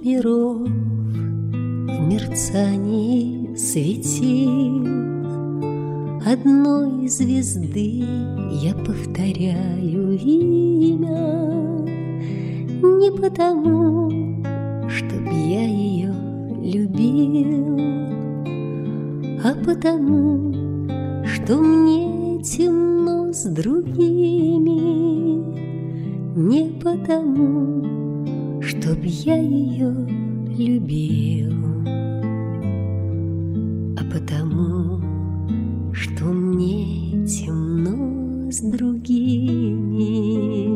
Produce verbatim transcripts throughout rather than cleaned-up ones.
миров в мерцании светил одной звезды я повторяю имя не потому, чтоб я ее любил, а потому, что мне темно с другими, не потому, чтоб я ее любил, а потому, что мне темно с другими.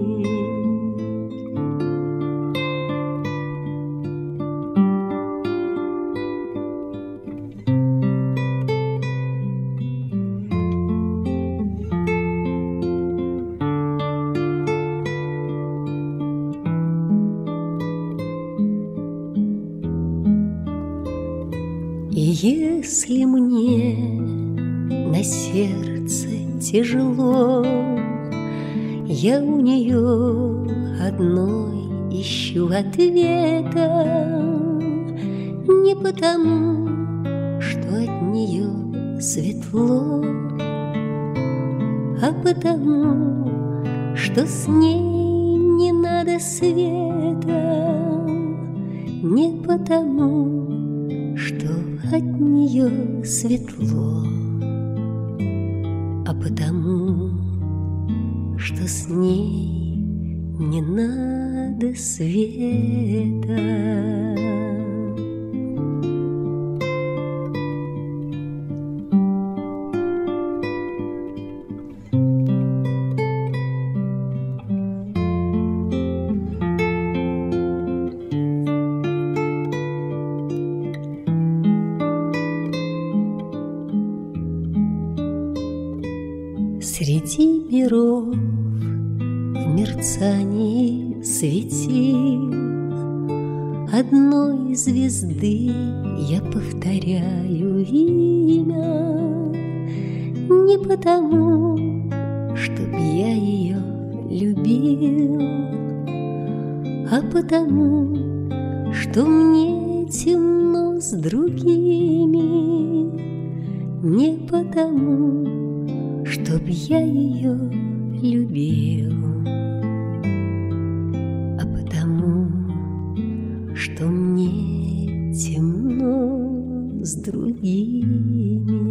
И если мне на сердце тяжело, я у нее одной ищу ответа, не потому, что от нее светло, а потому, что с ней не надо света, не потому, что от нее светло, а потому, что с ней не надо света. Среди миров в мерцании светил одной звезды я повторяю имя не потому, чтоб я ее любил, а потому, что мне темно с другими, не потому, чтоб я ее любил, а потому, что мне темно с другими.